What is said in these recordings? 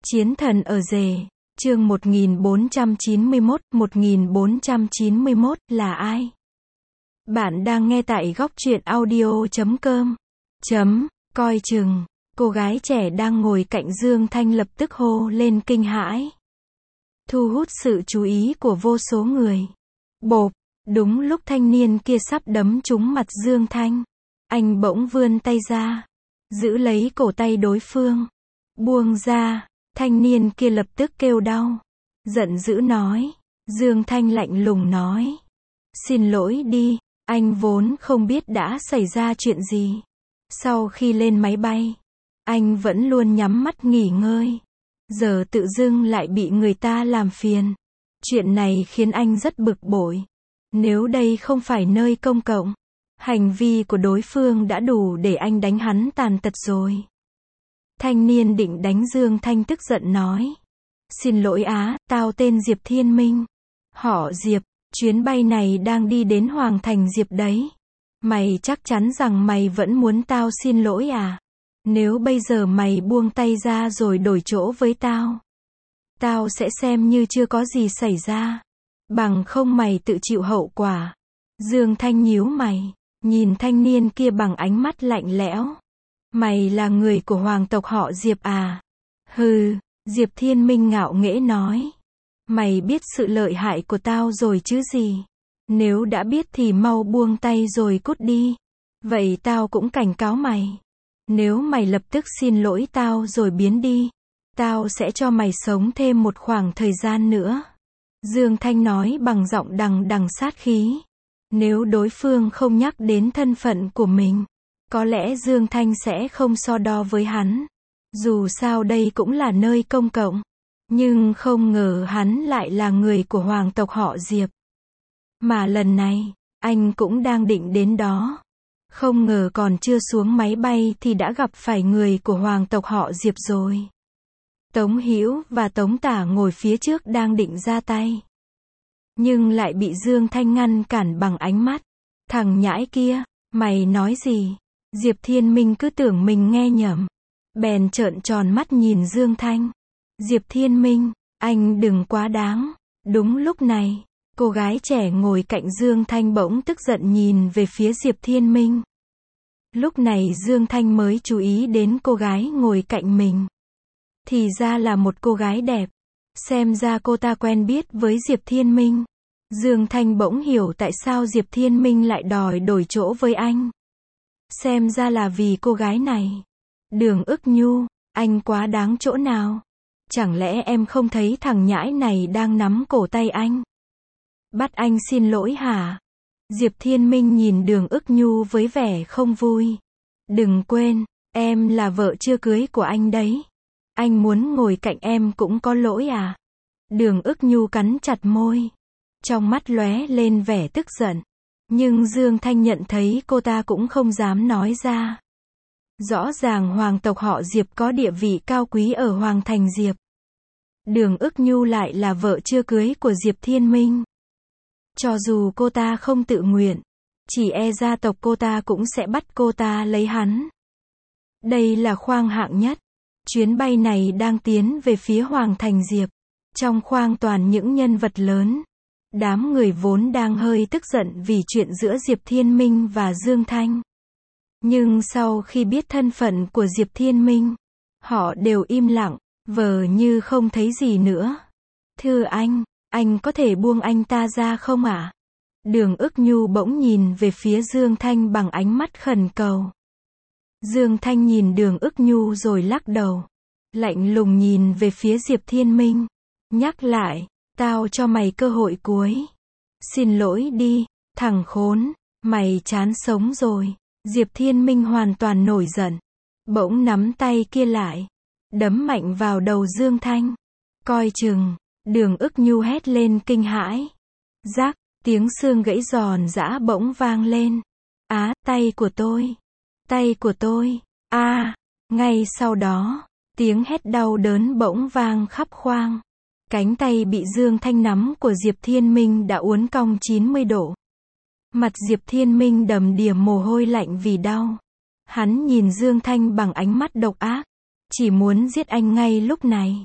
Chiến thần ở rể, chương 1491 là ai? Bạn đang nghe tại góc truyện audio.com. Coi chừng, cô gái trẻ đang ngồi cạnh Dương Thanh lập tức hô lên kinh hãi. Thu hút sự chú ý của vô số người. Bộp, đúng lúc thanh niên kia sắp đấm trúng mặt Dương Thanh. Anh bỗng vươn tay ra, giữ lấy cổ tay đối phương. Buông ra, thanh niên kia lập tức kêu đau. Giận dữ nói. Dương Thanh lạnh lùng nói. Xin lỗi đi, anh vốn không biết đã xảy ra chuyện gì. Sau khi lên máy bay, anh vẫn luôn nhắm mắt nghỉ ngơi. Giờ tự dưng lại bị người ta làm phiền. Chuyện này khiến anh rất bực bội. Nếu đây không phải nơi công cộng, hành vi của đối phương đã đủ để anh đánh hắn tàn tật rồi. Thanh niên định đánh Dương Thanh tức giận nói. Xin lỗi á, tao tên Diệp Thiên Minh. Họ Diệp, chuyến bay này đang đi đến Hoàng Thành Diệp đấy. Mày chắc chắn rằng mày vẫn muốn tao xin lỗi à? Nếu bây giờ mày buông tay ra rồi đổi chỗ với tao, tao sẽ xem như chưa có gì xảy ra. Bằng không mày tự chịu hậu quả. Dương Thanh nhíu mày, nhìn thanh niên kia bằng ánh mắt lạnh lẽo. Mày là người của hoàng tộc họ Diệp à? Hừ, Diệp Thiên Minh ngạo nghễ nói. Mày biết sự lợi hại của tao rồi chứ gì? Nếu đã biết thì mau buông tay rồi cút đi. Vậy tao cũng cảnh cáo mày. Nếu mày lập tức xin lỗi tao rồi biến đi, tao sẽ cho mày sống thêm một khoảng thời gian nữa. Dương Thanh nói bằng giọng đằng đằng sát khí. Nếu đối phương không nhắc đến thân phận của mình, có lẽ Dương Thanh sẽ không so đo với hắn. Dù sao đây cũng là nơi công cộng. Nhưng không ngờ hắn lại là người của hoàng tộc họ Diệp. Mà lần này, anh cũng đang định đến đó. Không ngờ còn chưa xuống máy bay thì đã gặp phải người của hoàng tộc họ Diệp rồi. Tống Hữu và Tống Tả ngồi phía trước đang định ra tay, nhưng lại bị Dương Thanh ngăn cản bằng ánh mắt. Thằng nhãi kia, mày nói gì? Diệp Thiên Minh cứ tưởng mình nghe nhầm, bèn trợn tròn mắt nhìn Dương Thanh. Diệp Thiên Minh, anh đừng quá đáng. Đúng lúc này, cô gái trẻ ngồi cạnh Dương Thanh bỗng tức giận nhìn về phía Diệp Thiên Minh. Lúc này Dương Thanh mới chú ý đến cô gái ngồi cạnh mình. Thì ra là một cô gái đẹp. Xem ra cô ta quen biết với Diệp Thiên Minh. Dương Thanh bỗng hiểu tại sao Diệp Thiên Minh lại đòi đổi chỗ với anh. Xem ra là vì cô gái này. Đường Ức Nhu, anh quá đáng chỗ nào? Chẳng lẽ em không thấy thằng nhãi này đang nắm cổ tay anh? Bắt anh xin lỗi hả? Diệp Thiên Minh nhìn Đường Ức Nhu với vẻ không vui. Đừng quên, em là vợ chưa cưới của anh đấy. Anh muốn ngồi cạnh em cũng có lỗi à? Đường Ức Nhu cắn chặt môi, trong mắt lóe lên vẻ tức giận. Nhưng Dương Thanh nhận thấy cô ta cũng không dám nói ra. Rõ ràng hoàng tộc họ Diệp có địa vị cao quý ở Hoàng Thành Diệp. Đường Ức Nhu lại là vợ chưa cưới của Diệp Thiên Minh. Cho dù cô ta không tự nguyện, chỉ e gia tộc cô ta cũng sẽ bắt cô ta lấy hắn. Đây là khoang hạng nhất. Chuyến bay này đang tiến về phía Hoàng Thành Diệp. Trong khoang toàn những nhân vật lớn. Đám người vốn đang hơi tức giận vì chuyện giữa Diệp Thiên Minh và Dương Thanh. Nhưng sau khi biết thân phận của Diệp Thiên Minh, họ đều im lặng, vờ như không thấy gì nữa. Thưa anh có thể buông anh ta ra không ạ? Đường Ức Nhu bỗng nhìn về phía Dương Thanh bằng ánh mắt khẩn cầu. Dương Thanh nhìn Đường Ức Nhu rồi lắc đầu. Lạnh lùng nhìn về phía Diệp Thiên Minh. Nhắc lại, tao cho mày cơ hội cuối. Xin lỗi đi, thằng khốn, mày chán sống rồi. Diệp Thiên Minh hoàn toàn nổi giận. Bỗng nắm tay kia lại, đấm mạnh vào đầu Dương Thanh. Coi chừng, Đường Ức Nhu hét lên kinh hãi. Rắc, tiếng xương gãy giòn giã bỗng vang lên. Á, tay của tôi. Tay của tôi. Ngay sau đó, tiếng hét đau đớn bỗng vang khắp khoang. Cánh tay bị Dương Thanh nắm của Diệp Thiên Minh đã uốn cong 90 độ. Mặt Diệp Thiên Minh đầm đìa mồ hôi lạnh vì đau. Hắn nhìn Dương Thanh bằng ánh mắt độc ác. Chỉ muốn giết anh ngay lúc này.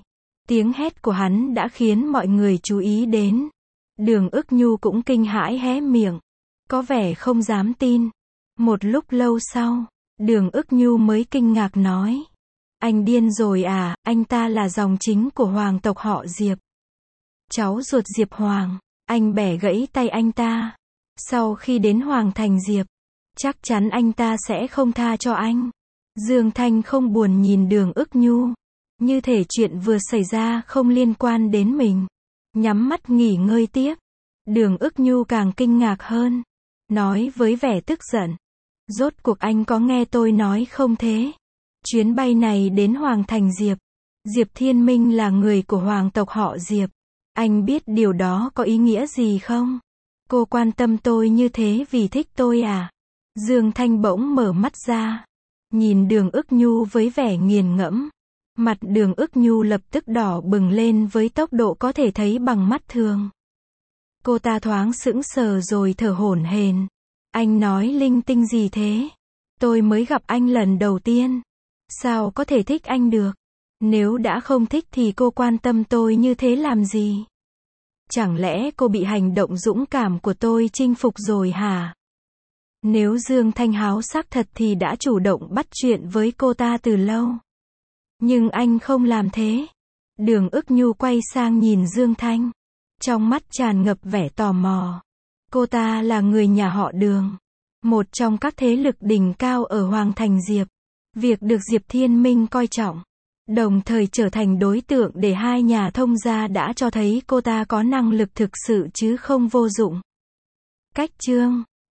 Tiếng hét của hắn đã khiến mọi người chú ý đến. Đường Ức Nhu cũng kinh hãi hé miệng. Có vẻ không dám tin. Một lúc lâu sau, Đường Ức Nhu mới kinh ngạc nói. Anh điên rồi à, anh ta là dòng chính của hoàng tộc họ Diệp. Cháu ruột Diệp Hoàng, anh bẻ gãy tay anh ta. Sau khi đến Hoàng thành Diệp, chắc chắn anh ta sẽ không tha cho anh. Dương Thanh không buồn nhìn Đường Ức Nhu. Như thể chuyện vừa xảy ra không liên quan đến mình. Nhắm mắt nghỉ ngơi tiếp. Đường Ức Nhu càng kinh ngạc hơn. Nói với vẻ tức giận. Rốt cuộc anh có nghe tôi nói không thế? Chuyến bay này đến Hoàng thành Diệp. Diệp Thiên Minh là người của hoàng tộc họ Diệp. Anh biết điều đó có ý nghĩa gì không? Cô quan tâm tôi như thế vì thích tôi à? Dương Thanh bỗng mở mắt ra. Nhìn Đường Ức Nhu với vẻ nghiền ngẫm. Mặt Đường Ức Nhu lập tức đỏ bừng lên với tốc độ có thể thấy bằng mắt thường. Cô ta thoáng sững sờ rồi thở hổn hển. Anh nói linh tinh gì thế? Tôi mới gặp anh lần đầu tiên. Sao có thể thích anh được? Nếu đã không thích thì cô quan tâm tôi như thế làm gì? Chẳng lẽ cô bị hành động dũng cảm của tôi chinh phục rồi hả? Nếu Dương Thanh háo sắc thật thì đã chủ động bắt chuyện với cô ta từ lâu. Nhưng anh không làm thế. Đường Ức Nhu quay sang nhìn Dương Thanh. Trong mắt tràn ngập vẻ tò mò. Cô ta là người nhà họ Đường. Một trong các thế lực đỉnh cao ở Hoàng thành Diệp. Việc được Diệp Thiên Minh coi trọng. Đồng thời trở thành đối tượng để hai nhà thông gia đã cho thấy cô ta có năng lực thực sự chứ không vô dụng. Cách chương